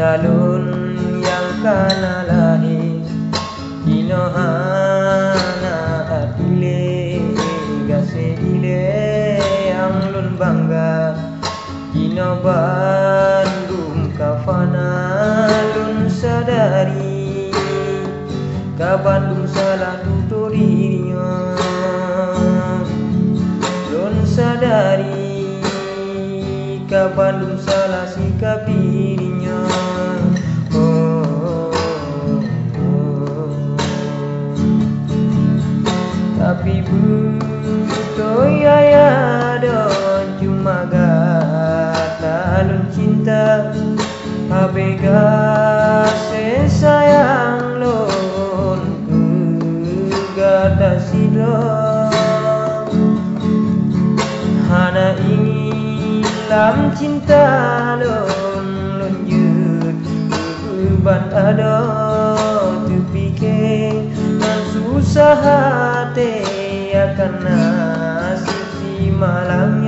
calon yang kana lahir dino hana atile gase ile yang lun bangga dino Bandung kafana lun sadari ka Bandung salah tutur dirinya lun sadari ka Bandung salah sikap dirinya. Tapi buto ya don cuma gata lun cinta abega sayang lun gata sidon hana ingin lam cinta lun yud beban ada terpikir susah hati akan nasib si malam